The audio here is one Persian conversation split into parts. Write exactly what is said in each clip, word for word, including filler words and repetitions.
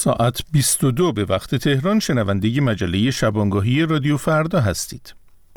ساعت بیست و دو به وقت تهران شنونده مجله شبانگاهی رادیو فردا هستید.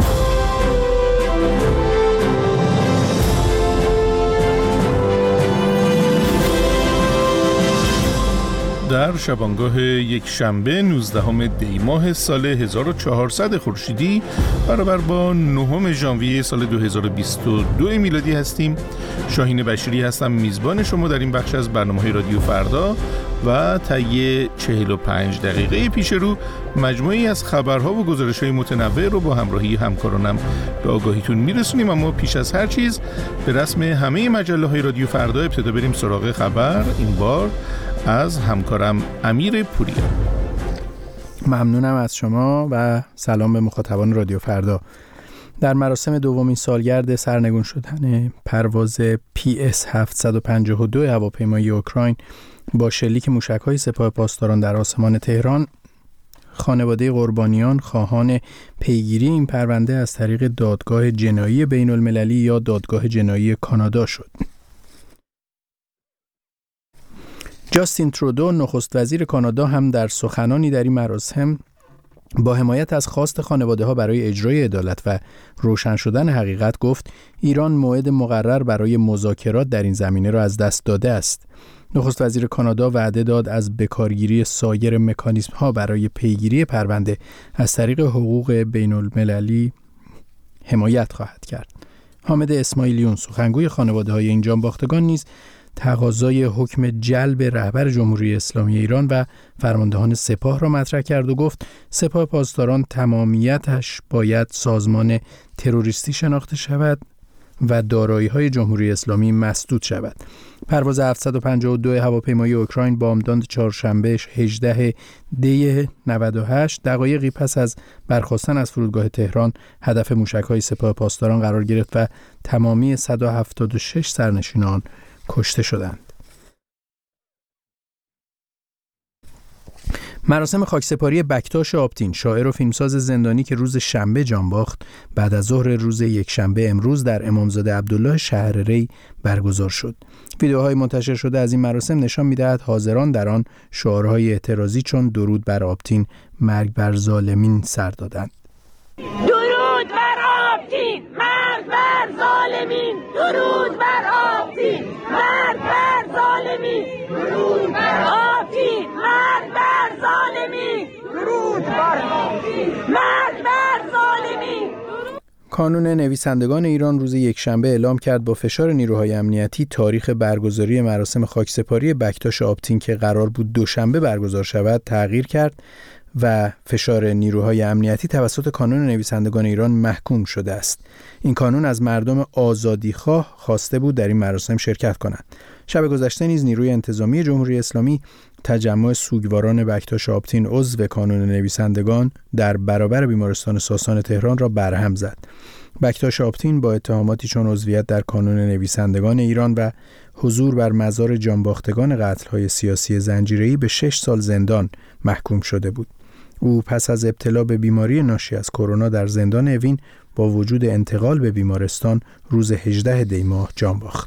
در شبانگاه یک شنبه نوزدهم دی ماه سال هزار و چهارصد خورشیدی برابر با نهم ژانویه سال دو هزار و بیست و دو میلادی هستیم. شاهین بشیری هستم، میزبان شما در این بخش از برنامه رادیو فردا و طی چهل و پنج دقیقه پیش رو مجموعی از خبرها و گزارش‌های متنوع رو با همراهی همکارانم به آگاهیتون میرسونیم. اما پیش از هر چیز به رسم همه مجله‌های رادیو فردا ابتدا بریم سراغ خبر، این بار از همکارم امیر پوریا. ممنونم از شما و سلام به مخاطبان رادیو فردا. در مراسم دومین سالگرد سرنگون شدن پرواز پی اس هفتصد و پنجاه و دو هواپیمای اوکراین با شلیک موشک‌های سپاه پاسداران در آسمان تهران، خانواده قربانیان خواهان پیگیری این پرونده از طریق دادگاه جنایی بین المللی یا دادگاه جنایی کانادا شد. جاستین ترودو نخست وزیر کانادا هم در سخنانی در این مراسم با حمایت از خواست خانواده ها برای اجرای عدالت و روشن شدن حقیقت گفت ایران موعد مقرر برای مذاکرات در این زمینه را از دست داده است. نخست وزیر کانادا وعده داد از بکارگیری سایر مکانیزم ها برای پیگیری پرونده از طریق حقوق بین المللی حمایت خواهد کرد. حامد اسماعیلیون سخنگوی خانواده های این جانباختگان نیز تقاضای حکم جلب رهبر جمهوری اسلامی ایران و فرماندهان سپاه را مطرح کرد و گفت سپاه پاسداران تمامیتش باید سازمان تروریستی شناخته شود و دارایی‌های جمهوری اسلامی مسدود شود. پرواز هفتصد و پنجاه و دو هواپیمای اوکراین بامداد چهارشنبه هجدهم دی نود و هشت دقایقی پس از برخاستن از فرودگاه تهران هدف موشک‌های سپاه پاسداران قرار گرفت و تمامی صد و هفتاد و شش سرنشینان کشته شدند. مراسم خاکسپاری بکتاش آبتین، شاعر و فیلمساز زندانی که روز شنبه جان باخت، بعد از ظهر روز یکشنبه امروز در امامزاده عبدالله شهرری برگزار شد. ویدیوهای منتشر شده از این مراسم نشان می‌دهد حاضران در آن شعارهای اعتراضی چون درود بر آبتین، مرگ بر ظالمین سر دادند. درود بر آبتین، مرگ بر ظالمین، درود بر آبتین، مرگ بر ظالمین، درود بر آبتین، مرگ بر ظالمین، درود بر آبتین، مرگ بر ظالمین. کانون نویسندگان ایران روز یکشنبه اعلام کرد با فشار نیروهای امنیتی تاریخ برگزاری مراسم خاکسپاری بکتاش آبتین که قرار بود دوشنبه برگزار شود تغییر کرد و فشار نیروهای امنیتی توسط کانون نویسندگان ایران محکوم شده است. این کانون از مردم آزادیخواه خواسته بود در این مراسم شرکت کنند. شب گذشته نیز نیروی انتظامی جمهوری اسلامی تجمع سوگواران بکتاش آبتین عضو کانون نویسندگان در برابر بیمارستان ساسان تهران را برهم زد. بکتاش آبتین با اتهاماتی چون عضویت در کانون نویسندگان ایران و حضور بر مزار جانباختگان قتل‌های سیاسی زنجیره‌ای به شش سال زندان محکوم شده بود. او پس از ابتلا به بیماری ناشی از کرونا در زندان اوین با وجود انتقال به بیمارستان روز هجدهم دی ماه جان باخت.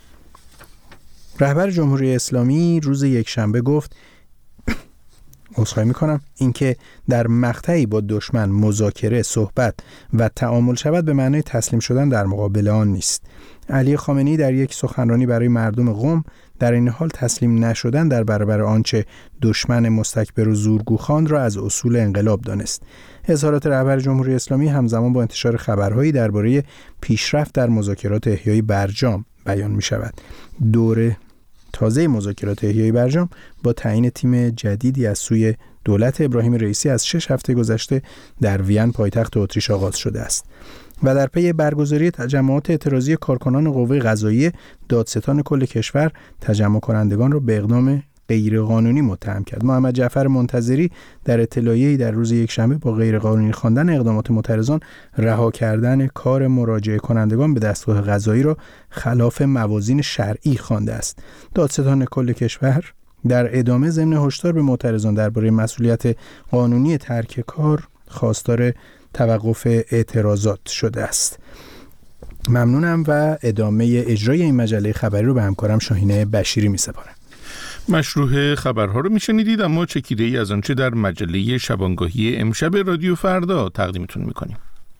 رهبر جمهوری اسلامی روز یکشنبه گفت عذرخواهی می‌کنم اینکه در مقطعی با دشمن مذاکره، صحبت و تعامل شود به معنای تسلیم شدن در مقابل آن نیست. علی خامنه‌ای در یک سخنرانی برای مردم قم در این حال تسلیم نشدن در برابر آنچه دشمن مستکبر و زورگو خواند را از اصول انقلاب دانست. اظهارات رهبر جمهوری اسلامی همزمان با انتشار خبرهایی درباره پیشرفت در مذاکرات احیای برجام بیان می‌شود. دوره تازه مذاکرات احیای برجام با تعیین تیم جدیدی از سوی دولت ابراهیم رئیسی از شش هفته گذشته در وین پایتخت اتریش آغاز شده است و در پی برگزاری تجمعات اعتراضی کارکنان قوه قضاییه، دادستان کل کشور تجمع کنندگان را به اقدام غیرقانونی متهم کرد. محمد جعفر منتظری در اطلاعیه‌ای در روز یکشنبه با غیرقانونی خواندن اقدامات معترضان رها کردن کار مراجعه کنندگان به دستگاه قضایی را خلاف موازین شرعی خوانده است. دادستان کل کشور در ادامه ضمن هشدار به معترضان درباره مسئولیت قانونی ترک کار خواستار توقف اعتراضات شده است. ممنونم و ادامه اجرای این مجله خبری رو به همکارم شاهین بشیری می‌سپارم. مشروح خبرها رو میشنیدید، اما چکیده ای از آنچه در مجله شبانگاهی امشب رادیو فردا تقدیمتون میکنیم.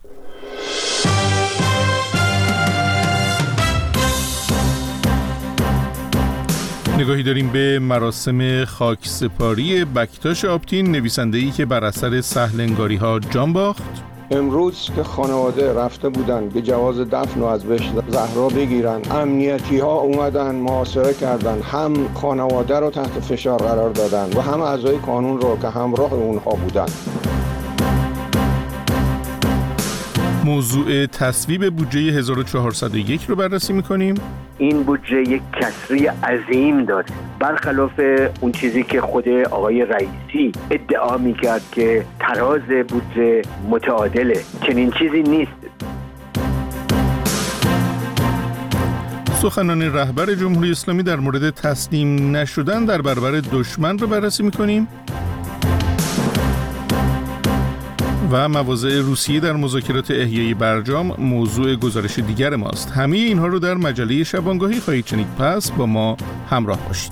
نگاهی داریم به مراسم خاکسپاری بکتاش آبتین، نویسنده‌ای که بر اثر سهلنگاری‌ها جان باخت. امروز که خانواده رفته بودن به جواز دفن و از بهشت زهرا بگیرن، امنیتی ها اومدن محاصره کردن، هم خانواده رو تحت فشار قرار دادن و هم اعضای قانون رو که همراه اونها بودن. موضوع تصویب بودجه هزار و چهارصد و یک رو بررسی می‌کنیم. این بودجه یک کسری عظیم داره، برخلاف اون چیزی که خود آقای رئیسی ادعا میکرد که تراز بودجه متعادله. چنین چیزی نیست. سخنان رهبر جمهوری اسلامی در مورد تسلیم نشدن در برابر دشمن رو بررسی می‌کنیم. و مواضع روسیه در مذاکرات احیای برجام موضوع گزارش دیگر ماست. همه اینها رو در مجله شبانگاهی خواهید شنید، پس با ما همراه باشید.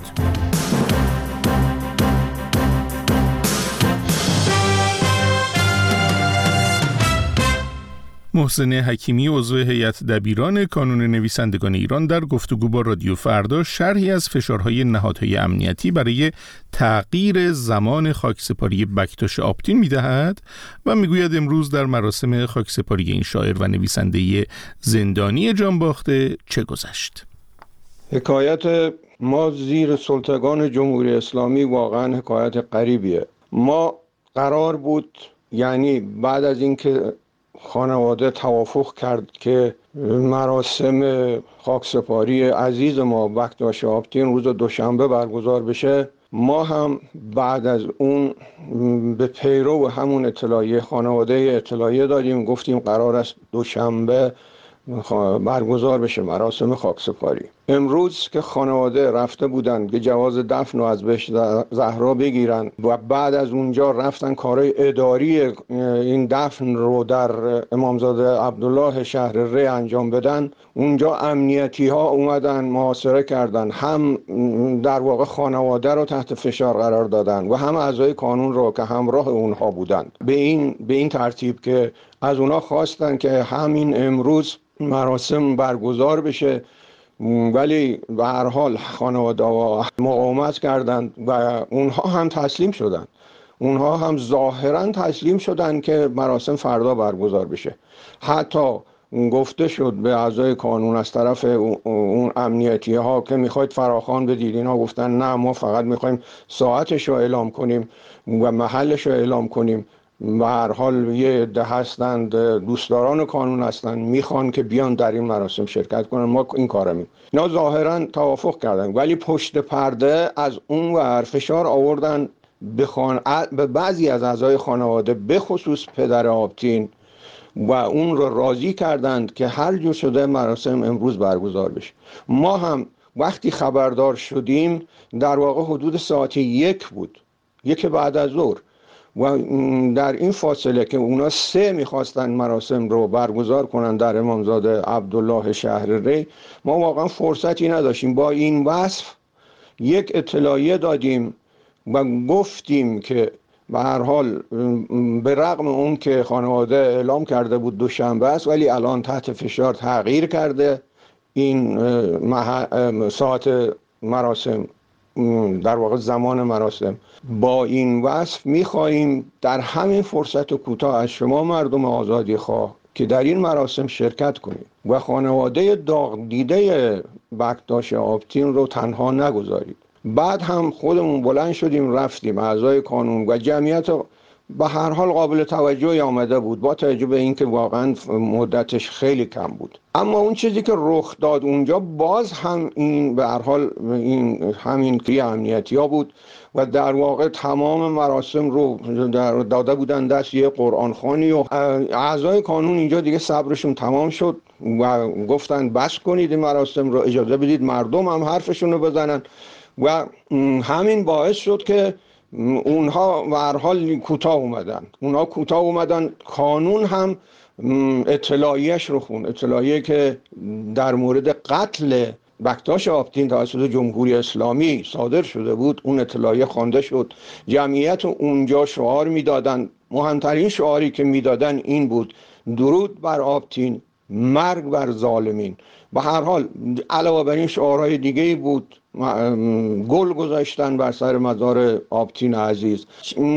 محسن حکیمی عضو هیئت دبیران کانون نویسندگان ایران در گفتگو با رادیو فردا شرحی از فشارهای نهادهای امنیتی برای تغییر زمان خاکسپاری بکتاش آبتین می‌دهد و میگوید امروز در مراسم خاکسپاری این شاعر و نویسنده زندانی جان باخته چه گذشت. حکایت ما زیر سلطگان جمهوری اسلامی واقعا حکایت غریبیه. ما قرار بود، یعنی بعد از اینکه خانواده توافق کرد که مراسم خاکسپاری عزیز ما بکتاش آبتین روز دوشنبه برگزار بشه، ما هم بعد از اون به پیرو همون اطلاعیه خانواده اطلاعیه دادیم، گفتیم قرار است دوشنبه برگزار بشه مراسم خاکسپاری. امروز که خانواده رفته بودن که جواز دفن و از بهشت زهرا بگیرن و بعد از اونجا رفتن کارهای اداری این دفن رو در امامزاده عبدالله شهر ری انجام بدن، اونجا امنیتی ها اومدن محاصره کردن، هم در واقع خانواده رو تحت فشار قرار دادن و هم اعضای قانون رو که همراه اونها بودن. به این به این ترتیب که از اونها خواستن که همین امروز مراسم برگزار بشه، ولی به هر حال خانواده مقاومت کردند و اونها هم تسلیم شدند. اونها هم ظاهرا تسلیم شدند که مراسم فردا برگزار بشه. حتی گفته شد به اعضای قانون از طرف اون امنیتی ها که میخواید فراخوان بدید، اینا گفتن نه، ما فقط میخوایم ساعتش رو اعلام کنیم و محلش رو اعلام کنیم. به هر حال یه عده هستند دوستداران قانون هستند، میخوان که بیان در این مراسم شرکت کنن، ما این کارو میکنیم. اینا ظاهرا توافق کردن، ولی پشت پرده از اون ور فشار آوردن به, خان... به بعضی از اعضای خانواده، به خصوص پدر آبتین، و اون رو راضی کردند که هر جور شده مراسم امروز برگزار بشه. ما هم وقتی خبردار شدیم در واقع حدود ساعت یک بود، یک بعد از ظهر، و در این فاصله که اونا سه میخواستن مراسم رو برگزار کنن در امامزاده عبدالله شهر ری، ما واقعا فرصتی نداشتیم. با این وصف یک اطلاعیه دادیم و گفتیم که به هر حال به رغم اون که خانواده اعلام کرده بود دوشنبه است، ولی الان تحت فشار تغییر کرده این ساعت مراسم، در واقع زمان مراسم. با این وصف می‌خواهیم در همین فرصت کوتاه از شما مردم آزادی خواه که در این مراسم شرکت کنید و خانواده داغ دیده بکتاش آبتین رو تنها نگذارید. بعد هم خودمون بلند شدیم رفتیم، اعضای قانون و جمعیت به هر حال قابل توجهی آمده بود با توجه به اینکه واقعا مدتش خیلی کم بود. اما اون چیزی که رخ داد اونجا باز هم این به هر حال این همین کری امنیتی ها بود و در واقع تمام مراسم رو داده بودن دست یه قرآن خوانی و اعضای قانون اینجا دیگه صبرشون تمام شد و گفتن بس کنید این مراسم رو، اجازه بدید مردم هم حرفشون رو بزنن و همین باعث شد که اونها به هر حال کوتاه اومدن. اونها کوتاه اومدن. قانون هم اطلاعیه‌اش رو خون، اطلاعیه که در مورد قتل بکتاش آبتین توسط جمهوری اسلامی صادر شده بود، اون اطلاعیه خوانده شد. جمعیت اونجا شعار میدادن، مهمترین شعاری که میدادن این بود: درود بر آبتین، مرگ بر ظالمین. به هر حال علاوه بر این شعارهای دیگه‌ای بود. گل گذاشتن بر سر مزار آبتین عزیز.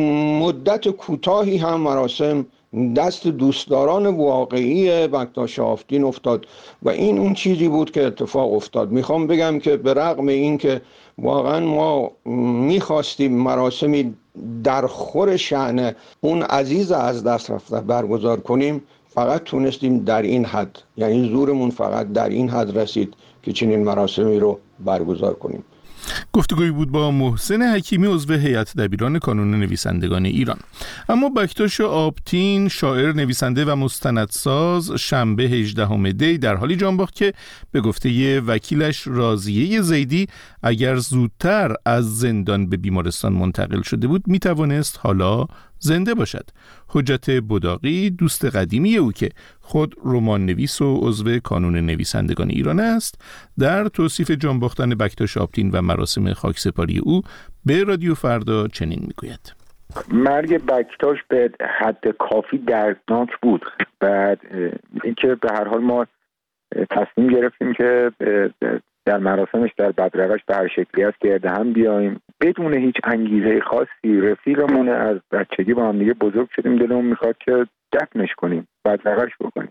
مدت کوتاهی هم مراسم دست دوستداران واقعی بکتاش آبتین افتاد و این اون چیزی بود که اتفاق افتاد. میخوام بگم که به رغم این که واقعا ما میخواستیم مراسمی در خور شأن اون عزیز از دست رفته برگزار کنیم، فقط تونستیم در این حد، یعنی زورمون فقط در این حد رسید که چنین مراسمی رو برگزار کنیم. گفتگویی بود با محسن حکیمی، عضو هیئت دبیران کانون نویسندگان ایران. اما بکتاش آبتین، شاعر، نویسنده و مستندساز، شنبه هجدهم دی در حالی جان باخت که به گفته وکیلش راضیه زیدی اگر زودتر از زندان به بیمارستان منتقل شده بود میتوانست حالا زنده باشد. حجت بداقی، دوست قدیمی او که خود رمان نویس و عضو کانون نویسندگان ایران است، در توصیف جان باختن بکتاش آبتین و مراسم خاکسپاری او به رادیو فردا چنین میگوید: مرگ بکتاش به حد کافی دردناک بود. بعد اینکه به هر حال ما تصمیم گرفتیم که در مراسمش در بدرقش به هر شکلی است گرد هم بیاییم بدون هیچ انگیزه خاصی. رفیقمون از بچگی با هم دیگه بزرگ شدیم، دلمون میخواد که دفنش کنیم، بدرقش بکنیم.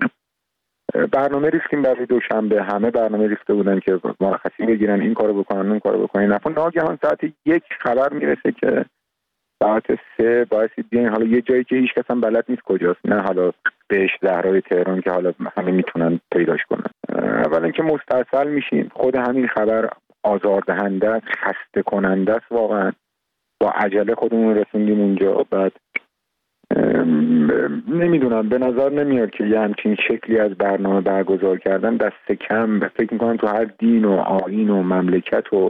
برنامه ریختیم برای دوشنبه، همه برنامه ریخته بودن که مرخصی بگیرن، این کارو بکنن اون کارو بکنن. نفر ناگهان ساعت یک خبر میرسه که ساعت سه باعث بیاین حالا یه جایی که هیچ کس هم بلد نیست کجاست، نه حالا بهشت زهرای تهران که حالا همه میتونن پیداش کنن. اولا که مستاصل میشین، خود همین خبر آزاردهنده است، خسته کننده است واقعا. با عجله خودمون رسوندیم اونجا. بعد نمیدونم، به نظر نمیاد که یه همچین شکلی از برنامه برگزار کردن دست کم. فکر میکنم تو هر دین و آیین و مملکت و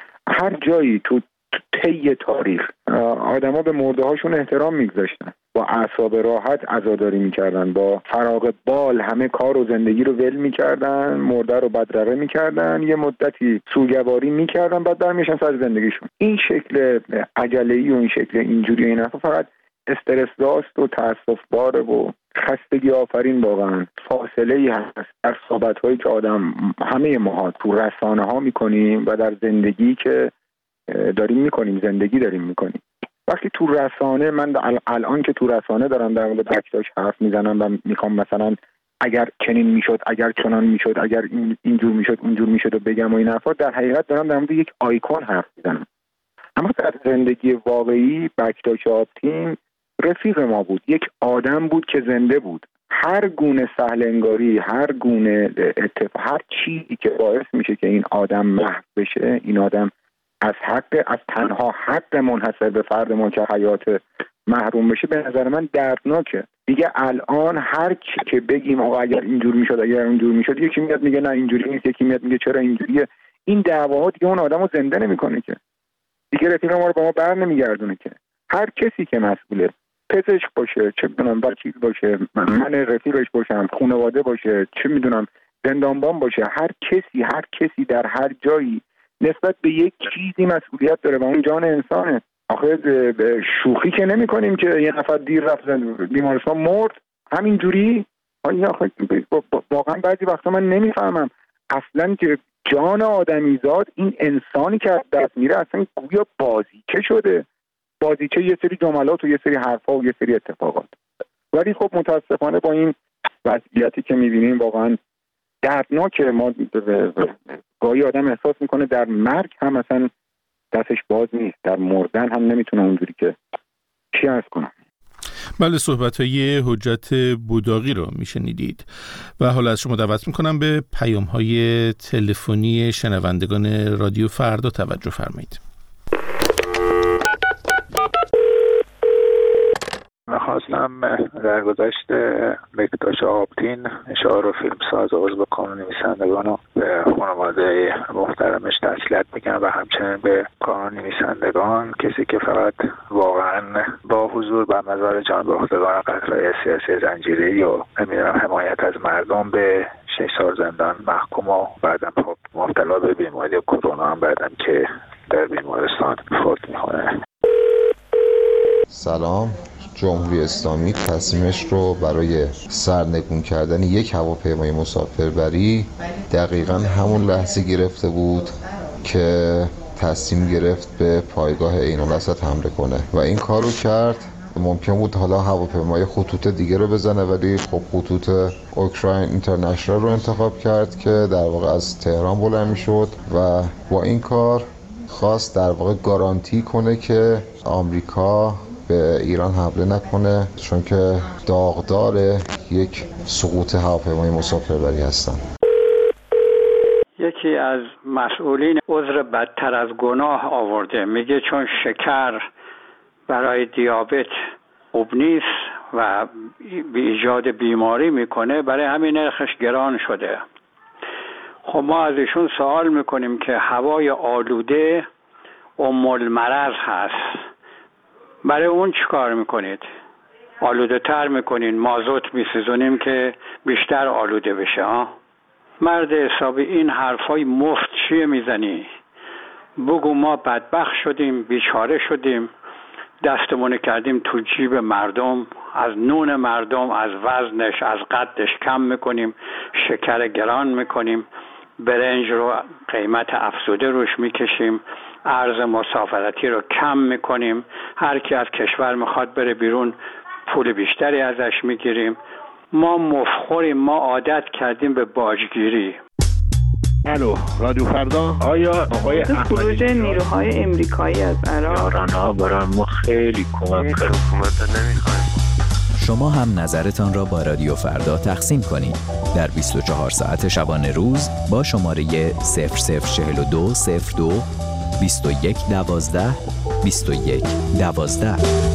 هر جایی تو طی تاریخ آدما به مرده هاشون احترام میگذاشتن، با اعصاب راحت عزاداری میکردن، با فراغ بال همه کار و زندگی رو ول میکردن، مرده رو بدرقه میکردن، یه مدتی سوگواری میکردن، بعد برمیشن سر زندگیشون. این شکل عجله‌ای و این شکل اینجوری این حرفا فقط استرس داست و تأسف باره و خستگی آفرین. واقعا فاصله ای هست در صحبت هایی که آدم همه ما تو رسانه ها میکنیم و در زندگی که داریم میکنیم، زندگی داریم میکنیم. وقتی تو رسانه، من الان که تو رسانه دارم در مورد بکتاش حرف میزنم و میخوام مثلا اگر چنین میشد، اگر چنان میشد، اگر این اینجور میشد اونجور میشد و بگم و این حرفا، در حقیقت دارم در مورد یک آیکون حرف میزنم. اما در زندگی واقعی بکتاش آبتین رفیق ما بود، یک آدم بود که زنده بود. هر گونه سهل انگاری، هر گونه اتفاق، هر چیزی که باعث میشه که این آدم محو بشه، این آدم از حق، از تنها حق منحصر به فرد ما که حیات محروم بشه، به نظر من دردناکه. دیگه الان هر چی که بگیم آقا اگر اینجور میشد، اگر اونجور میشد، یکی میاد میگه نه اینجوری نیست، یکی میاد میگه چرا اینجوریه. این دعواها دیگه اون آدمو زنده نمیکنه که. دیگه رفیق ما رو با ما بر نمیگردونه که. هر کسی که مسئوله، پزشک باشه، چه میدونم وکیل باشه، من رفیقش باشم، خانواده باشه، چه میدونم زندانبان باشه، هر کسی هر کسی در هر جایی نسبت به یک چیزی مسئولیت داره و اون جان انسانه. آخه شوخی که نمی کنیم که یه نفر دیر رفت بیمارستان مرد همینجوری. آخه واقعا بعضی وقتا من نمیفهمم اصلا که جان آدمیزاد، این انسانی که از دست میره اصلا گویا بازیچه شده، بازیچه یه سری جملات و یه سری حرفا و یه سری اتفاقات. ولی خب متاسفانه با این وضعیتی که میبینیم واقعا دردناکه. ما گاهی آدم احساس میکنه در مرگ هم مثلا دستش باز نیست، در مردن هم نمیتونه اونجوری که چی عرض کنم. بله، صحبت‌های حجت بداقی رو میشنیدید و حالا از شما دعوت میکنم به پیام‌های تلفنی شنوندگان رادیو فردا توجه فرمایید. خواستم در گذشت بکتاش آبتین، شاعر و فیلمساز و عضو کانون نویسندگان رو به خانواده محترمش تسلیت میگم و همچنین به کانون نویسندگان، کسی که فقط واقعا با حضور بر مزار جان باختگان قتل‌های سیاسی زنجیره‌ای و نمیدونم حمایت از مردم به شش سال زندان محکوم و بعدم خب مبتلا به بیماری کرونا هم بعدم که در بیمارستان فوت میکنه. سلام. جمهوری اسلامی تصمیمش رو برای سرنگون کردن یک هواپیمای مسافربری دقیقاً همون لحظه گرفته بود که تصمیم گرفت به پایگاه عین الاسد حمله کنه و این کار رو کرد. ممکن بود حالا هواپیمای خطوط دیگه رو بزنه، ولی خب خطوط اوکراین اینترنشنال رو انتخاب کرد که در واقع از تهران بلند میشد و با این کار خواست در واقع گارانتی کنه که آمریکا به ایران حمله نکنه، چون که داغدار یک سقوط هواپیمای مسافربری هستن. یکی از مسئولین عذر بدتر از گناه آورده، میگه چون شکر برای دیابت خوب نیست و به ایجاد بیماری میکنه، برای همین نرخش گران شده. خب ما از ایشون سوال میکنیم که هوای آلوده ام المرض هست، برای اون چی کار میکنید؟ آلوده تر میکنین، مازوت میسوزونیم که بیشتر آلوده بشه. ها مرد حسابی، این حرفای مفت چیه میزنی؟ بگو ما بدبخت شدیم، بیچاره شدیم، دستمون کردیم تو جیب مردم، از نون مردم، از وزنش، از قدش کم میکنیم، شکر گران میکنیم، برنج رو قیمت افزوده روش میکشیم، ارز مسافرتی رو کم میکنیم، هر کی از کشور میخواد بره بیرون پول بیشتری ازش میگیریم. ما مفخوریم، ما عادت کردیم به باجگیری. الو، رادیو فردا. آیا آقای خروج نیروهای امریکایی از عراق یارانا برای ما خیلی کمک کرد. حکومت نمیخوایم. شما هم نظرتان را با رادیو فردا تقسیم کنید در بیست و چهار ساعت شبانه روز با شماره صفر صفر چهل و دو صفر دو بیست و یک دوازده بیست و یک دوازده.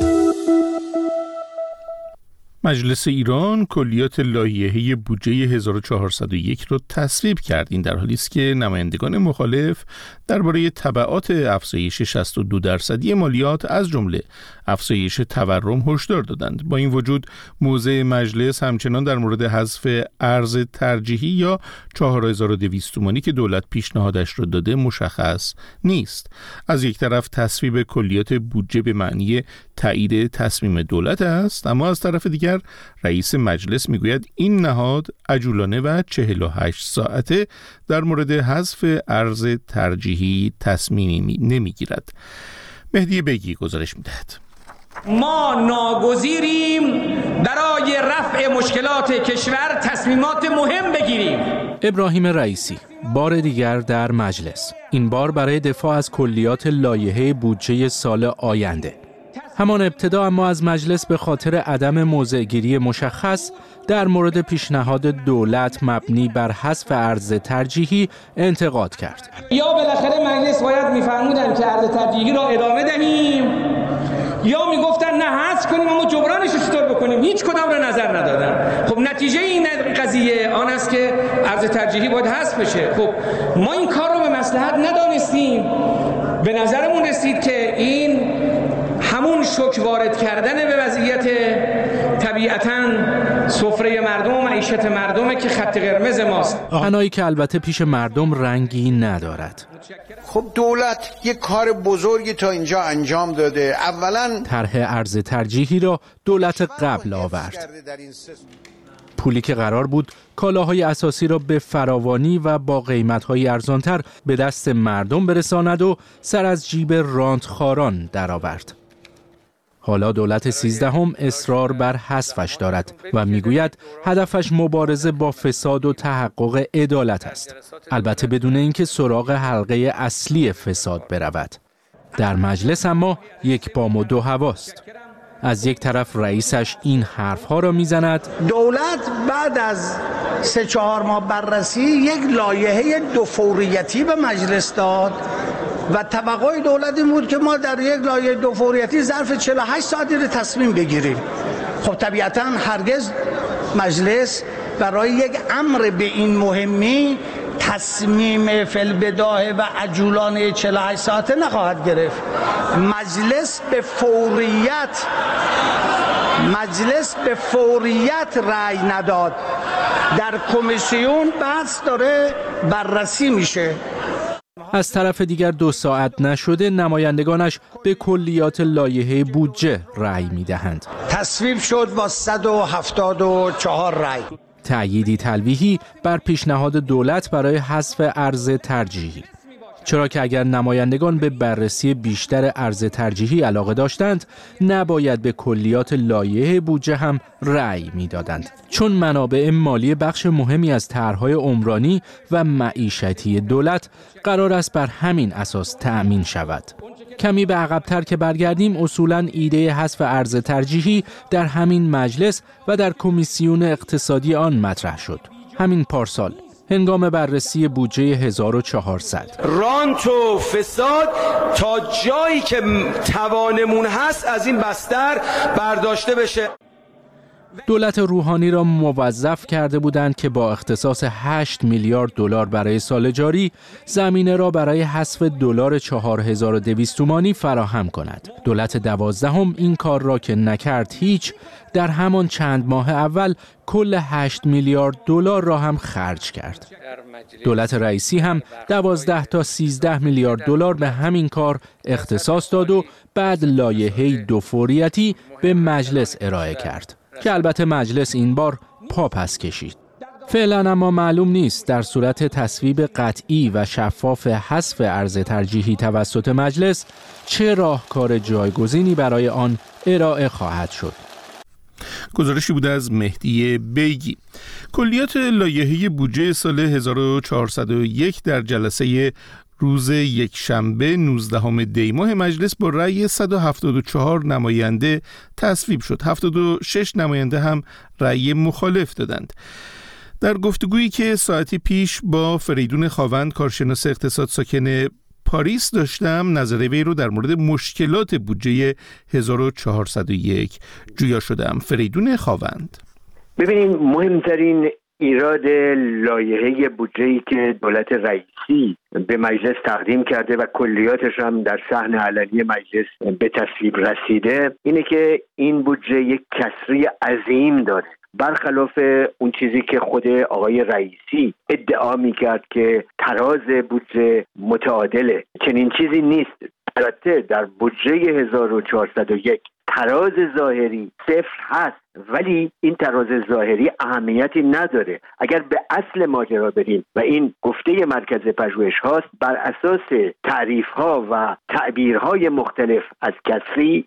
مجلس ایران کلیات لایحه بودجه هزار و چهارصد و یک را تصویب کرد. این در حالی است که نمایندگان مخالف درباره تبعات افزایش شصت و دو درصدی مالیات از جمله افزایش تورم هشدار دادند. با این وجود موضع مجلس همچنان در مورد حذف ارز ترجیحی یا چهار هزار و دویست تومانی که دولت پیشنهادش را داده مشخص نیست. از یک طرف تصویب کلیات بودجه به معنی تایید تصمیم دولت است، اما از طرف دیگر رئیس مجلس میگوید این نهاد عجولانه و چهل و هشت ساعته در مورد حذف ارز ترجیحی تصمیمی نمیگیرد. مهدی بیگی گزارش میدهد. ما ناگزیریم برای رفع مشکلات کشور تصمیمات مهم بگیریم. ابراهیم رئیسی بار دیگر در مجلس، این بار برای دفاع از کلیات لایحه بودجه سال آینده. همان ابتدا اما از مجلس به خاطر عدم موضع‌گیری مشخص در مورد پیشنهاد دولت مبنی بر حذف ارز ترجیحی انتقاد کرد. یا بالاخره مجلس باید می‌فرمودن که ارز ترجیحی را ادامه دهیم، یا میگفتن نه حذف کنیم اما جبرانش رو چطور بکنیم. هیچ کدام رو نظر ندادن. خب نتیجه این قضیه آن است که ارز ترجیحی باید حذف بشه. خب ما این کار رو به مصلحت ندانستیم. به نظرمون رسید که این همون شوک وارد کردن به وضعیت طبیعتاً سفره مردم و معیشت مردمه که خط قرمز ماست. حنایی که البته پیش مردم رنگی ندارد. خب دولت یک کار بزرگی تا اینجا انجام داده. اولاً طرح ارز ترجیحی را دولت قبل آورد. پولی که قرار بود کالاهای اساسی را به فراوانی و با قیمت‌های ارزانتر به دست مردم برساند و سر از جیب رانتخواران درآورد. حالا دولت سیزدهم اصرار بر حذفش دارد و میگوید هدفش مبارزه با فساد و تحقق عدالت است، البته بدون اینکه سراغ حلقه اصلی فساد برود. در مجلس اما یک بام و دو هواست. از یک طرف رئیسش این حرفها را میزند: دولت بعد از سه چهار ماه بررسی یک لایحه دو فوریتی به مجلس داد و توقع دولت این بود که ما در یک لایحه دو فوریتی ظرف چهل و هشت ساعتی رو تصمیم بگیریم. خب طبیعتاً هرگز مجلس برای یک امر به این مهمی تصمیم فی‌البداهه و عجولانه چهل و هشت ساعته نخواهد گرفت. مجلس به فوریت مجلس به فوریت رأی نداد. در کمیسیون بحث داره بررسی میشه. از طرف دیگر دو ساعت نشده نمایندگانش به کلیات لایحه بودجه رأی می‌دهند. تصویب شد با صد و هفتاد و چهار رأی. تأییدی تلویحی بر پیشنهاد دولت برای حذف ارز ترجیحی. چرا که اگر نمایندگان به بررسی بیشتر ارز ترجیحی علاقه داشتند، نباید به کلیات لایحه بودجه هم رأی میدادند، چون منابع مالی بخش مهمی از طرح‌های عمرانی و معیشتی دولت قرار است بر همین اساس تأمین شود. کمی به عقب‌تر که برگردیم، اصولاً ایده حذف ارز ترجیحی در همین مجلس و در کمیسیون اقتصادی آن مطرح شد. همین پارسال هنگام بررسی بودجه هزار و چهارصد. رانت و فساد تا جایی که توانمون هست از این بستر برداشته بشه. دولت روحانی را موظف کرده بودند که با اختصاص هشت میلیارد دلار برای سال جاری زمینه را برای حذف دلار چهار هزار و دویست تومانی فراهم کند. دولت دوازدهم این کار را که نکرد هیچ، در همان چند ماه اول کل هشت میلیارد دلار را هم خرج کرد. دولت رئیسی هم دوازده تا سیزده میلیارد دلار به همین کار اختصاص داد و بعد لایحه دو فوریتی به مجلس ارائه کرد که البته مجلس این بار پا پس کشید. فعلا اما معلوم نیست در صورت تصویب قطعی و شفاف حذف ارز ترجیحی توسط مجلس چه راهکار جایگزینی برای آن ارائه خواهد شد. گزارشی بوده از مهدی بیگی. کلیات لایحه بودجه سال هزار و چهارصد و یک در جلسه روز یکشنبه نوزدهم دی ماه مجلس با رأی صد و هفتاد و چهار نماینده تصویب شد. هفتاد و شش نماینده هم رأی مخالف دادند. در گفتگویی که ساعتی پیش با فریدون خاوند کارشناس اقتصاد ساکن پاریس داشتم، نظر وی رو در مورد مشکلات بودجه هزار و چهارصد و یک جویا شدم. فریدون خاوند: ببینید، مهمترین ایراد لایحه بودجه‌ای که دولت رئیسی به مجلس تقدیم کرده و کلیاتش هم در صحن علنی مجلس به تصویب رسیده اینه که این بودجه یک کسری عظیم داره، برخلاف اون چیزی که خود آقای رئیسی ادعا میکرد که تراز بودجه متعادله. چنین چیزی نیست. البته در بودجه هزار و چهارصد و یک تراز ظاهری صفر هست، ولی این تراز ظاهری اهمیتی نداره. اگر به اصل ماجرا بریم و این گفته مرکز پژوهش هاست، بر اساس تعریف ها و تعبیرهای مختلف از کسری،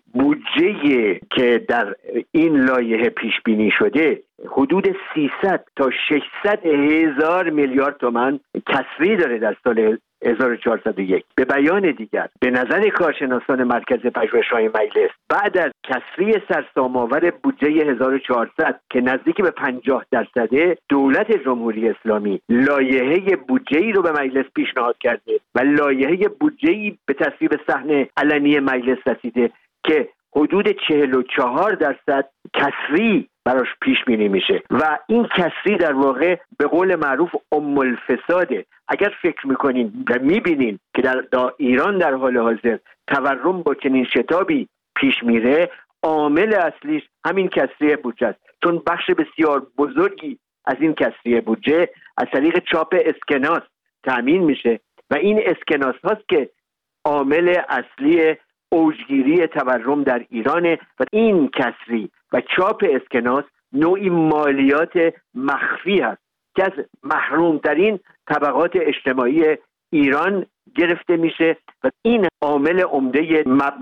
بودجه که در این لایحه پیش بینی شده حدود سیصد تا ششصد هزار میلیارد تومان کسری داره در سال هزار و چهارصد و یک. به بیان دیگر، به نظر کارشناسان مرکز پژوهش‌های مجلس، بعد از کسری سرسام‌آور بودجه هزار و چهارصد که نزدیک به پنجاه درصده، دولت جمهوری اسلامی لایحه بودجه‌ای رو به مجلس پیشنهاد کرده و لایحه بودجه‌ای به تصویب صحن علنی مجلس رسیده که حدود چهل و چهار درصد کسری براش پیش بینی میشه و این کسری در واقع به قول معروف ام الفساده. اگر فکر میکنین و میبینین که در, در ایران در حال حاضر تورم با چنین شتابی پیش میره، عامل اصلیش همین کسری بودجه است، چون بخش بسیار بزرگی از این کسری بودجه از طریق چاپ اسکناس تامین میشه و این اسکناس هاست که عامل اصلی اوجگیری تورم در ایرانه و این کسری و چاپ اسکناس نوعی مالیات مخفی هست که از محرومترین طبقات اجتماعی ایران گرفته میشه و این عامل عمده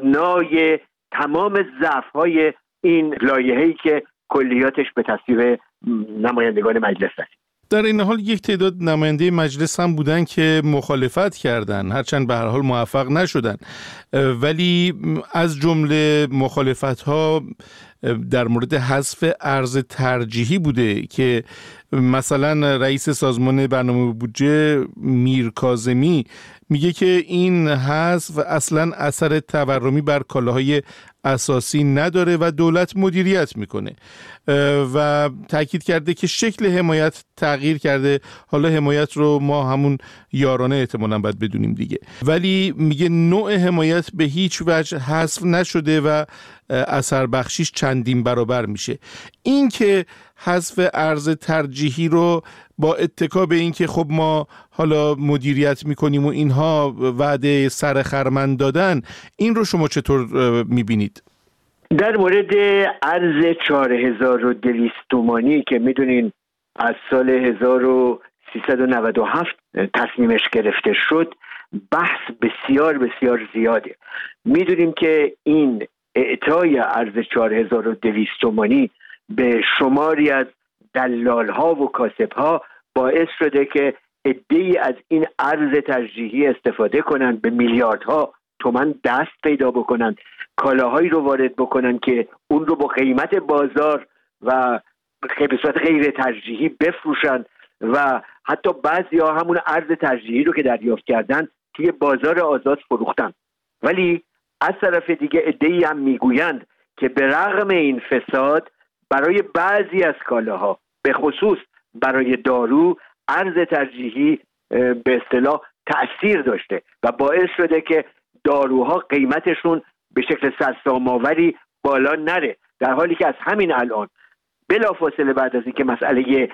مبنای تمام ضعف‌های این لایحه‌ای که کلیاتش به تصویب نمایندگان مجلس رسید. در این حال یک تعداد نماینده مجلس هم بودن که مخالفت کردند، هرچند به هر حال موفق نشدن، ولی از جمله مخالفت‌ها در مورد حذف ارز ترجیحی بوده که مثلا رئیس سازمان برنامه بودجه میر کاظمی میگه که این حذف اصلا اثر تورمی بر کالاهای اساسی نداره و دولت مدیریت میکنه و تاکید کرده که شکل حمایت تغییر کرده. حالا حمایت رو ما همون یارانه احتمالاً باید بدونیم دیگه، ولی میگه نوع حمایت به هیچ وجه حذف نشده و اثر بخشیش چندین برابر میشه. این که حذف ارز ترجیحی رو با اتکا به این که خب ما حالا مدیریت میکنیم و اینها وعده سر خرمن دادن، این رو شما چطور میبینید؟ در مورد ارز چهار هزار و دویست تومانی که میدونین از سال هزار و سیصد و نود و هفت تصمیمش گرفته شد، بحث بسیار بسیار زیاده. میدونیم که این اعطای ارز چهار هزار و دویست تومانی به شماری از دلال ها و کاسب ها باعث شده که عده‌ای از این ارز ترجیحی استفاده کنند، به میلیاردها تومان دست پیدا بکنند، کالاهایی رو وارد بکنن که اون رو با قیمت بازار و به صورت غیر ترجیحی بفروشن و حتی بعضیا همون ارز ترجیحی رو که دریافت کردن توی بازار آزاد فروختن. ولی از طرف دیگه عده‌ای هم میگویند که به رغم این فساد برای بعضی از کالاها، به خصوص برای دارو، ارز ترجیحی به اصطلاح تأثیر داشته و باعث شده که داروها قیمتشون به شکل سرسام‌آوری بالا نره، در حالی که از همین الان بلافاصله بعد از اینکه مسئله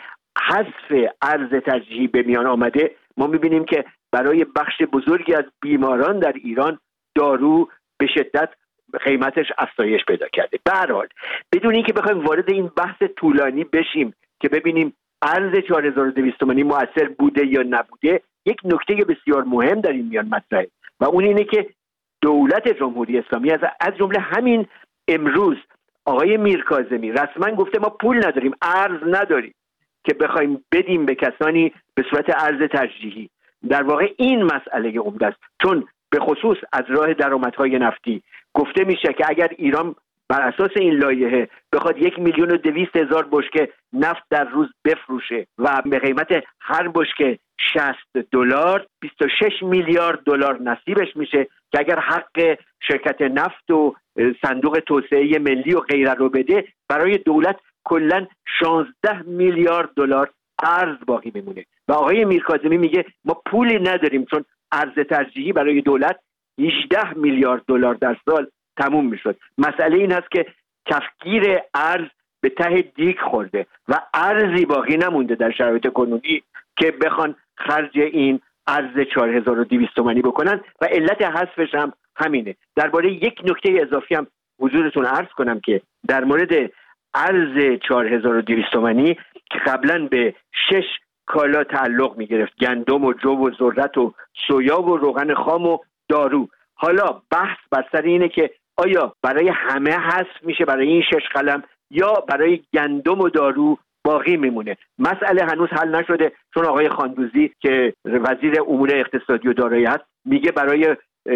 حذف ارز ترجیحی به میان آمده، ما میبینیم که برای بخش بزرگی از بیماران در ایران دارو به شدت قیمتش افزایش پیدا کرده. به هر حال بدون اینکه بخوایم وارد این بحث طولانی بشیم که ببینیم ارز چهار هزار و دویست تومانی مؤثر بوده یا نبوده، یک نکته بسیار مهم در این میان مطرحه و اون اینه که دولت جمهوری اسلامی از از جمله همین امروز آقای میرکاظمی رسما گفته ما پول نداریم، ارز نداریم که بخوایم بدیم به کسانی به صورت ارز ترجیحی. در واقع این مسئله عمده است، چون به خصوص از راه درآمدهای نفتی گفته میشه که اگر ایران بر اساس این لایحه بخواد یک میلیون و دویست هزار بشکه نفت در روز بفروشه و به قیمت هر بشکه شصت دلار، بیست و شش میلیارد دلار نصیبش میشه که اگر حق شرکت نفت و صندوق توسعه ملی و غیره رو بده، برای دولت کلاً شانزده میلیارد دلار ارز باقی میمونه. و آقای میرکاظمی میگه ما پولی نداریم چون ارز ترجیحی برای دولت هجده میلیارد دلار در سال تموم میشد. مسئله این هست که کفگیر ارز به ته دیگ خورده و ارزی باقی نمونده در شرایط کنونی که بخوان خرج این ارز چهار هزار و دویست تومانی بکنن و علت حذفش هم همینه. درباره یک نکته اضافی هم حضورتون عرض کنم که در مورد ارز چهار هزار و دویست تومانی که قبلا به شش کالا تعلق می گرفت، گندم و جو و ذرت و سویا و روغن خام و دارو، حالا بحث بر سر اینه که آیا برای همه حذف میشه برای این شش قلم یا برای گندم و دارو باقی میمونه. مسئله هنوز حل نشده، چون آقای خاندوزی که وزیر امور اقتصادی و دارایی هست میگه برای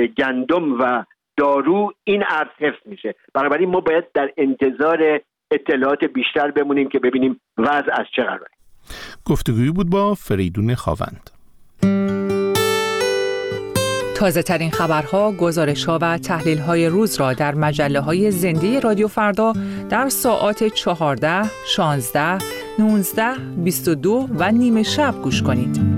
گندم و دارو این ارز حفظ میشه. بنابراین ما باید در انتظار اطلاعات بیشتر بمونیم که ببینیم وضع از چه قراره. گفتگویی بود با فریدون خاوند. تازه ترین خبرها، گزارش‌ها و تحلیل‌های روز را در مجله‌های زنده رادیو فردا در ساعات چهارده، شانزده، نوزده، بیست و دو و نیمه شب گوش کنید.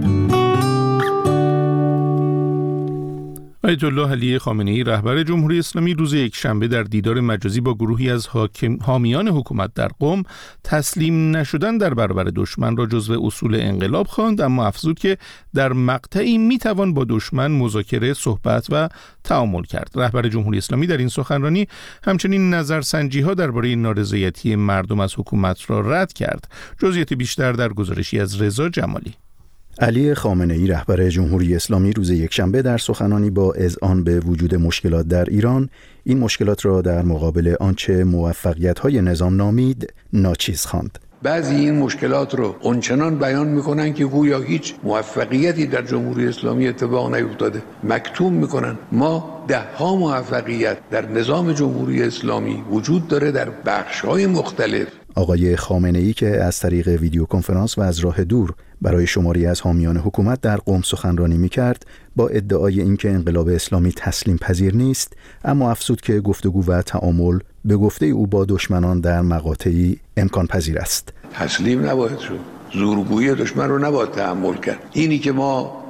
آیت الله علی خامنه‌ای رهبر جمهوری اسلامی روز یکشنبه در دیدار مجازی با گروهی از حاکم حامیان حکومت در قم تسلیم نشدن در برابر دشمن را جزو اصول انقلاب خواند، اما افزود که در مقطعی میتوان با دشمن مذاکره، صحبت و تعامل کرد. رهبر جمهوری اسلامی در این سخنرانی همچنین نظرسنجی‌ها درباره نارضایتی مردم از حکومت را رد کرد. جزئیات بیشتر در گزارشی از رضا جمالی. علی خامنه‌ای رهبر جمهوری اسلامی روز یکشنبه در سخنانی با اذعان به وجود مشکلات در ایران، این مشکلات را در مقابل آنچه موفقیت‌های نظام نامید ناچیز خواند. بعضی این مشکلات رو اونچنان بیان میکنن که گویا هیچ موفقیتی در جمهوری اسلامی اتفاق نیفتاده، مکتوم میکنن. ما ده ها موفقیت در نظام جمهوری اسلامی وجود داره در بخش‌های مختلف. آقای خامنه‌ای که از طریق ویدیو کنفرانس و از راه دور برای شماری از حامیان حکومت در قم سخنرانی می‌کرد، با ادعای اینکه انقلاب اسلامی تسلیم پذیر نیست، اما افزود که گفتگو و تعامل به گفته او با دشمنان در مقاطعی امکان پذیر است. تسلیم نباید شد، زورگویی دشمن رو نباید تحمل کرد. اینی که ما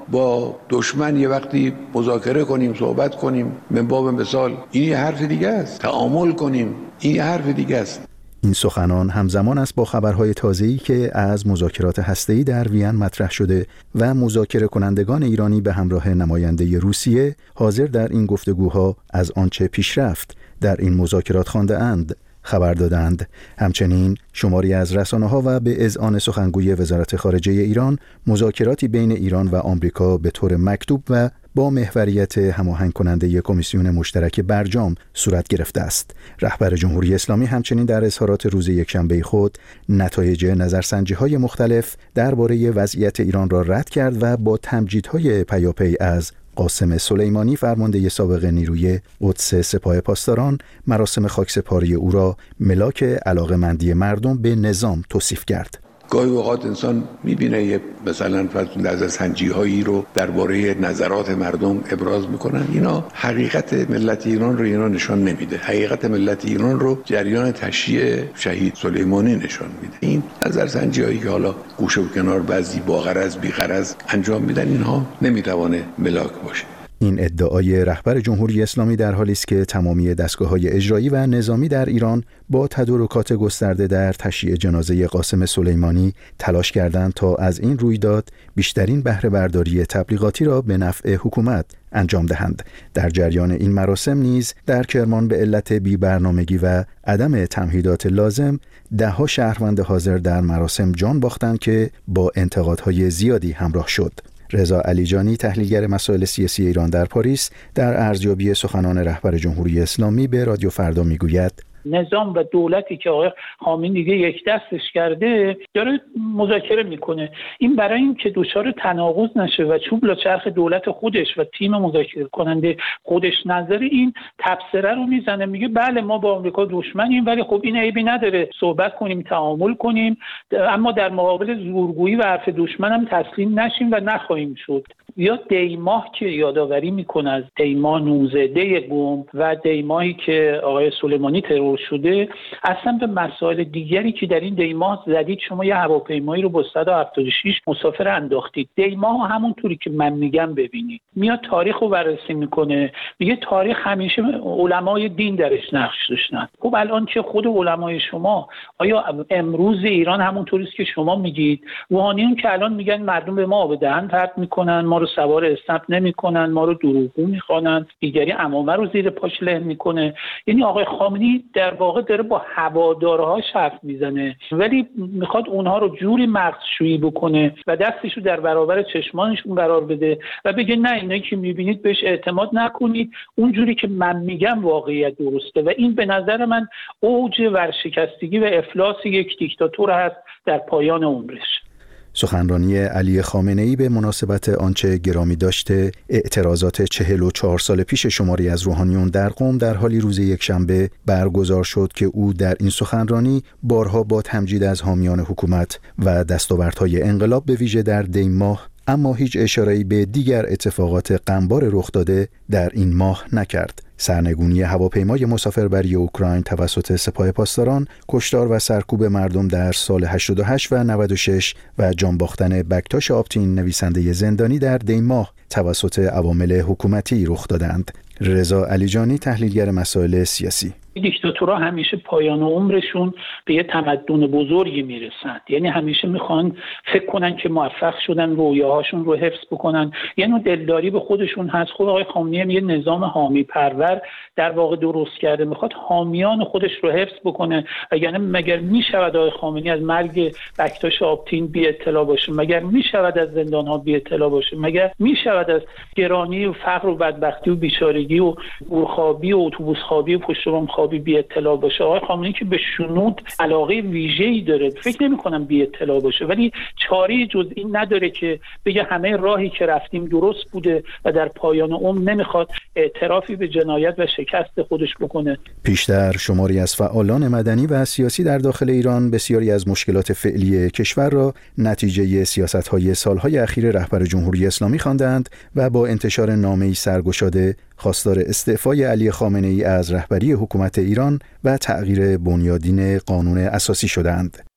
با دشمن یه وقتی مذاکره کنیم، صحبت کنیم، من باب مثال این یه حرف دیگه است. تعامل کنیم، این یه حرف دیگه است. این سخنان همزمان است با خبرهای تازه‌ای که از مذاکرات هسته‌ای در وین مطرح شده و مذاکره کنندگان ایرانی به همراه نماینده روسیه حاضر در این گفتگوها از آنچه پیش رفت در این مذاکرات خوانده اند خبر دادند. همچنین شماری از رسانه‌ها و به اذعان سخنگوی وزارت خارجه ایران مذاکراتی بین ایران و آمریکا به طور مکتوب و با محوریت هماهنگ کننده کمیسیون مشترک برجام صورت گرفته است. رهبر جمهوری اسلامی همچنین در اظهارات روز یکشنبه خود نتایج نظرسنجی‌های مختلف درباره وضعیت ایران را رد کرد و با تمجیدهای پیاپی از قاسم سلیمانی فرمانده سابق نیروی قدس سپاه پاسداران مراسم خاکسپاری او را ملاک علاقه‌مندی مردم به نظام توصیف کرد. گاهی اوقات انسان میبینه یه مثلا نظرسنجی‌هایی رو درباره نظرات مردم ابراز میکنن، اینا حقیقت ملت ایران رو اینا نشان نمیده. حقیقت ملت ایران رو جریان تشییع شهید سلیمانی نشان میده. این نظرسنجی‌هایی که حالا گوشه و کنار بعضی با غرض بی غرض انجام میدن، اینها نمیتوانه ملاک باشه. این ادعای رهبر جمهوری اسلامی در حالی است که تمامی دستگاه‌های اجرایی و نظامی در ایران با تدارکات گسترده در تشییع جنازه قاسم سلیمانی تلاش کردند تا از این رویداد بیشترین بهره برداری تبلیغاتی را به نفع حکومت انجام دهند. در جریان این مراسم نیز در کرمان به علت بی‌برنامگی و عدم تمهیدات لازم ده‌ها شهروند حاضر در مراسم جان باختند که با انتقادهای زیادی همراه شد. رضا علیجانی تحلیلگر مسائل سیاسی ایران در پاریس در ارزیابی سخنان رهبر جمهوری اسلامی به رادیو فردا میگوید نظام و دولتی که آقای خامنه‌ای دیگه یک دستش کرده داره مذاکره میکنه. این برای این که دچار تناقض نشه و چوب لاچرخ دولت خودش و تیم مذاکره کننده خودش نظر این تبصره رو میزنه، میگه بله ما با آمریکا دشمنیم ولی خب این عیبی نداره صحبت کنیم، تعامل کنیم، اما در مقابل زورگویی و حرف دشمن هم تسلیم نشیم و نخواهیم شد. یا دیماه که یادآوری میکنه از دیماه نوزده گم و دیماهی که آقای سلیمانی ترور شده، اصلا به مسائل دیگری که در این دیماه زدید. شما یه هواپیمایی رو با صد و هفتاد و شش مسافر انداختید. دیماه همونطوری که من میگم ببینید، میاد تاریخ رو بررسی میکنه، میگه تاریخ همیشه علمای دین درش نقش داشتن. خب الان چه خود علمای شما، آیا امروز ایران همونطوری است که شما میگید؟ روحانیون که الان میگن مردم به ما آب دهن پرت میکنن، ما رو سوار اسنپ نمیکنن، ما رو دروغگو میخوانن، دیگری عمامه رو زیر پاش له میکنه. یعنی آقای خامنه‌ای در واقع داره با هوادارهاش حرف میزنه ولی میخواد اونها رو جوری مغزشویی بکنه و دستش رو در برابر چشمانشون قرار بده و بگه نه اینایی که میبینید بهش اعتماد نکنید، اونجوری که من میگم واقعیت درسته. و این به نظر من اوج ورشکستگی و افلاس یک دیکتاتور هست در پایان عمرش. سخنرانی علی خامنه‌ای به مناسبت آنچه گرامی داشته اعتراضات چهل و چهار سال پیش شماری از روحانیون در قم در حالی روز یکشنبه برگزار شد که او در این سخنرانی بارها با تمجید از حامیان حکومت و دستاوردهای انقلاب به ویژه در دی ماه، اما هیچ اشاره‌ای به دیگر اتفاقات غمبار رخ داده در این ماه نکرد. سرنگونی هواپیمای مسافربری اوکراین توسط سپاه پاسداران، کشتار و سرکوب مردم در سال هشتاد و هشت و نود و شش و جان باختن بکتاش آپتین نویسنده زندانی در دی ماه توسط عوامل حکومتی رخ دادند. رضا علیجانی تحلیلگر مسائل سیاسی: دیکتاتورها همیشه پایان عمرشون به یه تمدن بزرگی میرسند، یعنی همیشه میخوان فکر کنن که موفق شدن رویاهاشون رو حفظ بکنن، یه نوع دلداری به خودشون هست. خود آقای خامنه‌ای یه نظام حامی پرور در واقع درست کرده، میخواد حامیان خودش رو حفظ بکنه. یعنی مگر میشود آقای خامنه‌ای از مرگ بکتاش آپتین بی اطلاع باشه؟ مگر میشود از زندان‌ها بی اطلاع باشه؟ مگر میشود از گرانی و فقر و بدبختی و بیچارگی و گورخوابی و اتوبوس خوابی و پشت بام خوابی بی اطلاع باشه؟ آقای خامنه‌ای که به شنود علاقه ویژه‌ای داره، فکر نمی‌کنم بی اطلاع باشه، ولی چاره جز این نداره که بگه همه راهی که رفتیم درست بوده و در پایان عمر نمیخواد اعترافی به جنایت و شکست خودش بکنه. پیشتر شماری از فعالان مدنی و سیاسی در داخل ایران بسیاری از مشکلات فعلی کشور را نتیجه سیاست‌های سال‌های اخیر رهبر جمهوری اسلامی خواندند و با انتشار نامه‌ای سرگشاده خواستار استعفای علی خامنه‌ای از رهبری حکومت ایران و تغییر بنیادین قانون اساسی شدند.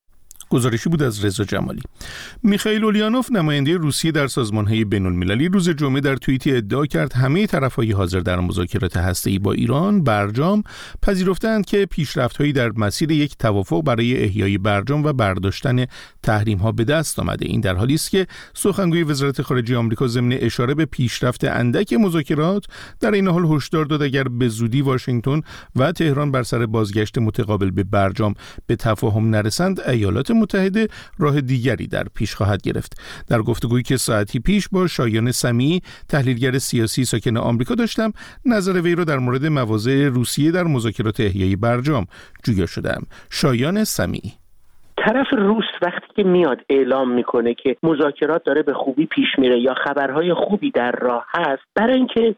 گزارشی بود از رضا جمالی. میخائیل اولیانوف نماینده روسیه در سازمان‌های بین‌المللی روز جمعه در توییتی ادعا کرد همه طرف‌های حاضر در مذاکرات هسته‌ای با ایران برجام پذیرفتند که پیشرفت‌هایی در مسیر یک توافق برای احیای برجام و برداشتن تحریم‌ها به دست آمده. این در حالی است که سخنگوی وزارت خارجه آمریکا ضمن اشاره به پیشرفت اندک مذاکرات در این حال هشدار داد اگر به زودی واشنگتن و تهران بر سر بازگشت متقابل به برجام به تفاهم نرسند، ایالات متحده راه دیگری در پیش خواهد گرفت. در گفتگویی که ساعتی پیش با شایان سمیعی تحلیلگر سیاسی ساکن آمریکا داشتم، نظر وی را در مورد مواضع روسیه در مذاکرات احیای برجام جویا شدم. شایان سمیعی: طرف روس وقتی که میاد اعلام میکنه که مذاکرات داره به خوبی پیش میره یا خبرهای خوبی در راه هست، برای اینکه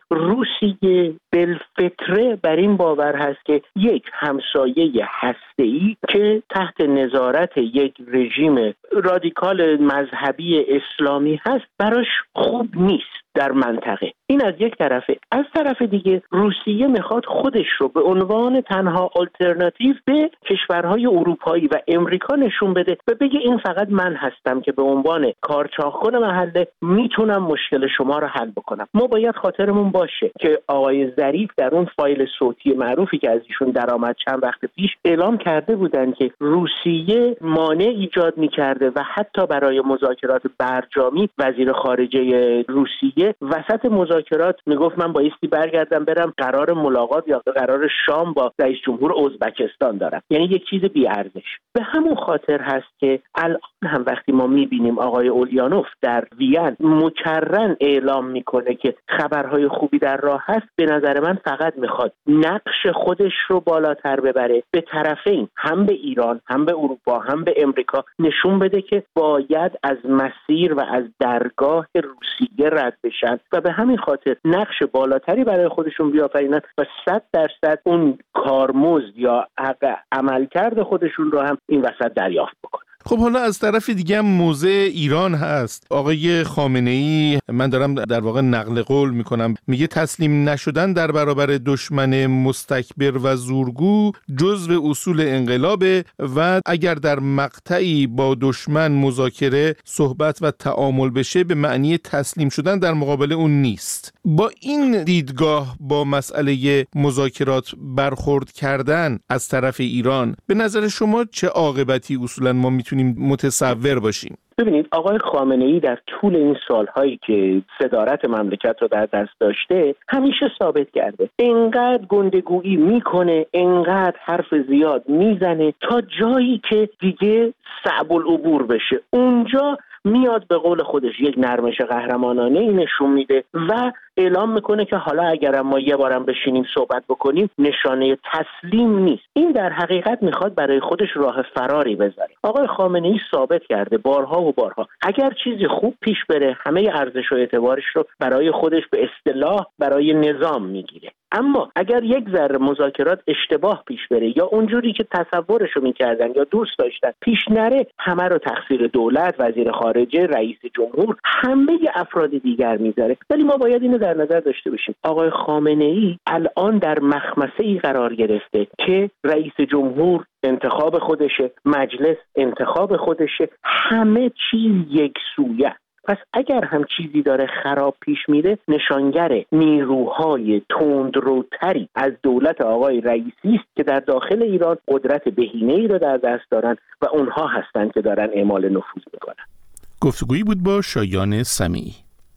روسیه بالفطره بر این باور هست که یک همسایه هسته‌ای که تحت نظارت یک رژیم رادیکال مذهبی اسلامی هست براش خوب نیست در منطقه. این از یک طرفه. از طرف دیگه روسیه میخواد خودش رو به عنوان تنها آلترناتیو به کشورهای اروپایی و امریکا نشون بده و بگه این فقط من هستم که به عنوان کارچاخون محله میتونم مشکل شما رو حل بکنم. ما باید خاطرمون باشه که آقای ظریف در اون فایل صوتی معروفی که از ایشون درآمد چند وقت پیش اعلام کرده بودن که روسیه مانع ایجاد میکرده و حتی برای مذاکرات برجامی وزیر خارجه روسیه وسط مذاکرات میگفت من بایستی برگردم برم قرار ملاقات یا قرار شام با رئیس جمهور ازبکستان دارم. یعنی یک چیز بی ارزش. به همون خاطر هست که الان هم وقتی ما میبینیم آقای اولیانوف در وین مکررن اعلام میکنه که خبرهای خوبی در راه هست، به نظر من فقط میخواد نقش خودش رو بالاتر ببره، به طرفین هم به ایران هم به اروپا هم به امریکا نشون بده که باید از مسیر و از درگاه روسیه رد بشن و به همین خاطر نقش بالاتری برای خودشون بیافرینن و صد درصد اون کارمزد یا حق عملکرد خودشون رو هم این وسط دریافت بکنن. خب حالا از طرف دیگه هم موضع ایران هست. آقای خامنه‌ای، من دارم در واقع نقل قول میکنم، میگه تسلیم نشدن در برابر دشمن مستکبر و زورگو جزو اصول انقلابه و اگر در مقطعی با دشمن مذاکره، صحبت و تعامل بشه به معنی تسلیم شدن در مقابل اون نیست. با این دیدگاه با مسئله مذاکرات برخورد کردن از طرف ایران، به نظر شما چه عاقبتی اصولا ما میتونیم متصور باشیم؟ ببینید آقای خامنه‌ای در طول این سالهایی که صدارت مملکت رو در دست داشته همیشه ثابت کرده اینقدر گندگویی میکنه، اینقدر حرف زیاد میزنه تا جایی که دیگه صعب العبور بشه. اونجا میاد به قول خودش یک نرمش قهرمانانه ای نشون میده و اعلام میکنه که حالا اگرم ما یه بارم بشینیم صحبت بکنیم نشانه تسلیم نیست. این در حقیقت میخواد برای خودش راه فراری بذاره. آقای خامنه‌ای ثابت کرده بارها و بارها اگر چیزی خوب پیش بره همه ارزش و اعتبارش رو برای خودش به اصطلاح برای نظام میگیره. اما اگر یک ذره مذاکرات اشتباه پیش بره یا اونجوری که تصورشو میکردن یا دوست داشتن پیش نره، همه رو تقصیر دولت، وزیر خارجه، رئیس جمهور، همه افراد دیگر میذاره. ولی ما باید اینو در نظر داشته باشیم آقای خامنه‌ای الان در مخمسه‌ای قرار گرفته که رئیس جمهور انتخاب خودشه، مجلس انتخاب خودشه، همه چیز یکسویه. پس اگر هم چیزی داره خراب پیش میره نشانگر نیروهای تندروتری از دولت آقای رئیسی است که در داخل ایران قدرت بهینه‌ای رو در دست دارن و اونها هستند که دارن اعمال نفوذ میکنن. گفتگویی بود با شایان سمیعی.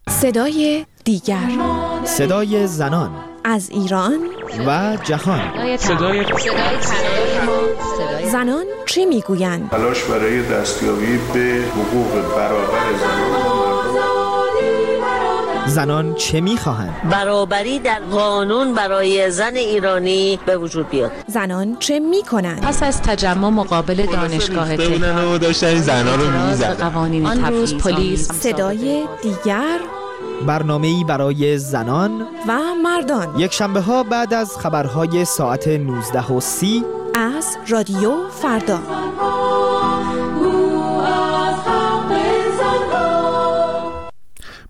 صدای دیگر، صدای زنان از ایران و جهان. صدای زنان چه میگویند؟ تلاش برای دستیابی به حقوق برابر زنان. زنان چه میخواهند؟ برابری در قانون برای زن ایرانی به وجود بیاد. زنان چه میکنند؟ پس از تجمع مقابل دانشگاه تهران داشتن زنان رو میزدن. قوانین تبعیض پلیس. صدای دیگر، برنامه‌ای برای زنان و مردان، یک شنبه ها بعد از خبرهای ساعت نوزده و سی از رادیو فردا.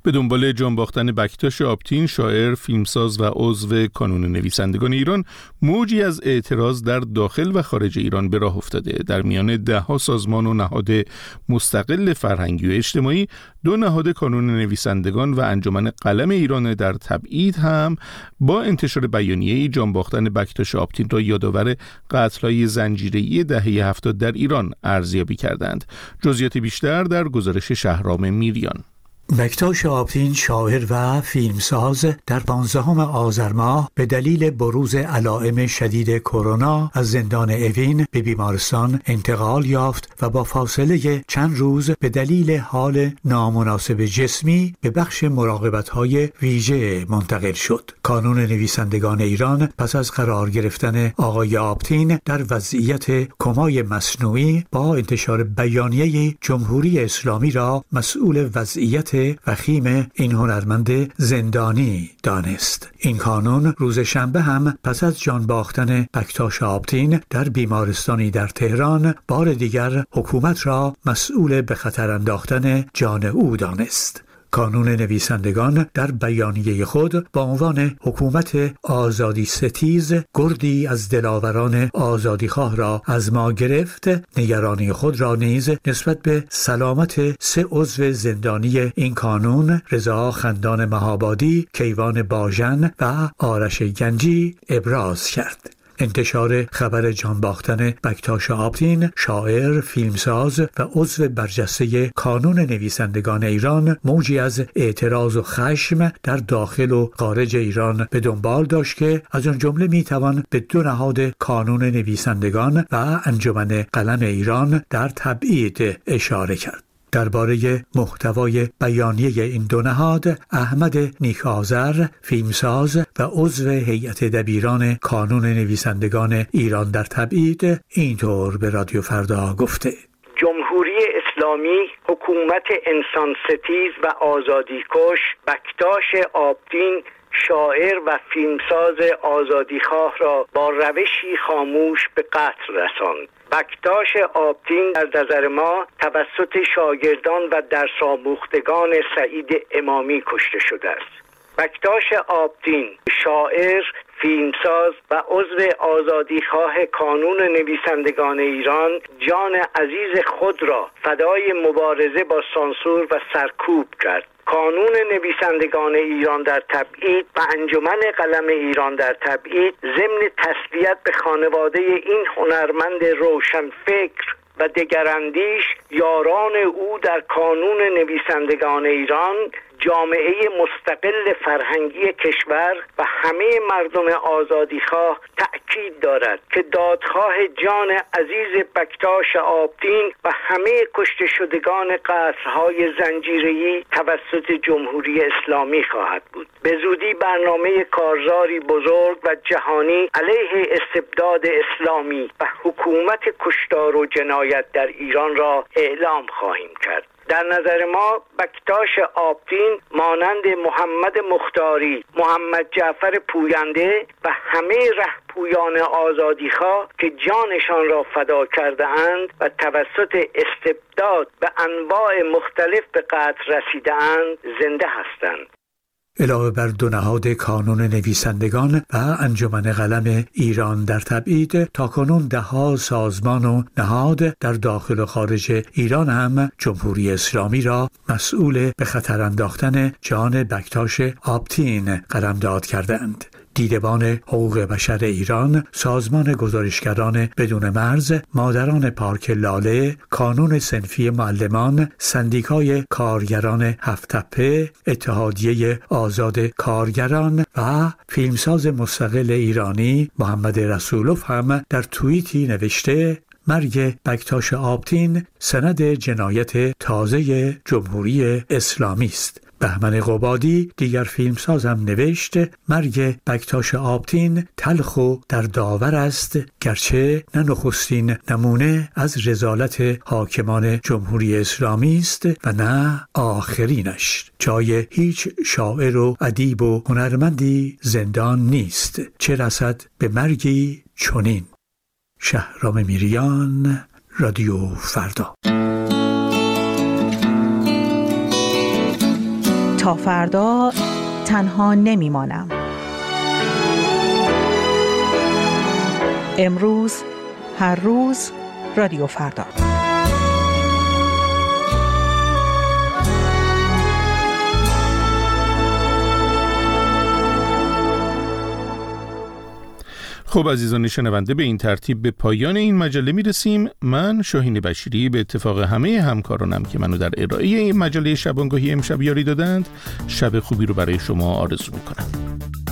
به دنبال جان باختن بکتاش آبتین، شاعر، فیلمساز و عضو کانون نویسندگان ایران، موجی از اعتراض در داخل و خارج ایران به راه افتاده. در میان ده‌ها سازمان و نهاد مستقل فرهنگی و اجتماعی، دو نهاد کانون نویسندگان و انجمن قلم ایران در تبعید هم با انتشار بیانیه‌ای جان باختن بکتاش آبتین را یادآور قتل‌های زنجیره‌ای دهه هفتاد در ایران ارزیابی کردند. جزئیات بیشتر در گزارش شهرام میریان. بکتاش آبتین، شاعر و فیلمساز، در پانزدهم آذر ماه به دلیل بروز علائم شدید کرونا از زندان اوین به بیمارستان انتقال یافت و با فاصله چند روز به دلیل حال نامناسب جسمی به بخش مراقبت‌های ویژه منتقل شد. کانون نویسندگان ایران پس از قرار گرفتن آقای آبتین در وضعیت کمای مصنوعی با انتشار بیانیه جمهوری اسلامی را مسئول وضعیت وخیم این هنرمند زندانی دانست. این کانون روز شنبه هم پس از جان باختن بکتاش آبتین در بیمارستانی در تهران بار دیگر حکومت را مسئول به خطر انداختن جان او دانست. کانون نویسندگان در بیانیه خود با عنوان حکومت آزادی ستیز گردی از دلاوران آزادیخواه را از ما گرفت، نگرانی خود را نیز نسبت به سلامت سه عضو زندانی این کانون، رضا خندان مهابادی، کیوان باژن و آرش گنجی ابراز کرد. انتشار خبر جان باختن بکتاش آبتین، شاعر، فیلمساز و عضو برجسته کانون نویسندگان ایران، موجی از اعتراض و خشم در داخل و خارج ایران به دنبال داشت که از آن جمله میتوان به دو نهاد کانون نویسندگان و انجمن قلم ایران در تبعید اشاره کرد. درباره محتوای بیانیه این دو نهاد، احمد نیک‌آذر، فیلمساز و عضو هیئت دبیران کانون نویسندگان ایران در تبعید، اینطور به رادیو فردا گفته: جمهوری اسلامی حکومت انسان ستیز و آزادیکش بکتاش آبتین، شاعر و فیلمساز آزادیخواه را با روشی خاموش به قتل رساند. بکتاش آبتین در نظر ما توسط شاگردان و درس آموختگان سعید امامی کشته شده است. بکتاش آبتین، شاعر، فیلمساز و عضو آزادیخواه کانون نویسندگان ایران، جان عزیز خود را فدای مبارزه با سانسور و سرکوب کرد. کانون نویسندگان ایران در تبعید و انجمن قلم ایران در تبعید ضمن تسلیت به خانواده این هنرمند روشنفکر و دگراندیش، یاران او در کانون نویسندگان ایران، جامعه مستقل فرهنگی کشور و همه مردم آزادیخواه تأکید دارد که دادخواه جان عزیز بکتاش آبتین و همه کشته شدگان قتل‌های زنجیره‌ای توسط جمهوری اسلامی خواهد بود. به زودی برنامه کارزاری بزرگ و جهانی علیه استبداد اسلامی و حکومت کشتار و جنایت در ایران را اعلام خواهیم کرد. در نظر ما بکتاش آبتین مانند محمد مختاری، محمد جعفر پوینده و همه رهپویان آزادیخواه که جانشان را فدا کرده اند و توسط استبداد به انواع مختلف به قتل رسیده اند زنده هستند. علاوه بر دو نهاد کانون نویسندگان و انجمن قلم ایران در تبعید، تاکنون ده‌ها سازمان و نهاد در داخل و خارج ایران هم جمهوری اسلامی را مسئول به خطر انداختن جان بکتاش آبتین قلمداد کردند. دیدبان حقوق بشر ایران، سازمان گزارشگران بدون مرز، مادران پارک لاله، کانون صنفی معلمان، سندیکای کارگران هفت‌تپه، اتحادیه آزاد کارگران و فیلمساز مستقل ایرانی محمد رسولوف هم در توییتی نوشته: مرگ بکتاش آبتین سند جنایت تازه جمهوری اسلامی است. بهمن قبادی، دیگر فیلمساز، هم نوشت: مرگ بکتاش آبتین تلخ و در داور است، گرچه نه نخستین نمونه از رذالت حاکمان جمهوری اسلامی است و نه آخرینش. جای هیچ شاعر و ادیب و هنرمندی زندان نیست، چه رسد به مرگی چنین. شهرام میریان، رادیو فردا. تا فردا تنها نمیمانم. امروز، هر روز، رادیو فردا. خب عزیزان شنونده، به این ترتیب به پایان این مجله میرسیم. من شاهین بشیری به اتفاق همه همکارانم که منو در ارائه این مجله شبانگاهی امشب یاری دادند، شب خوبی رو برای شما آرزو میکنم.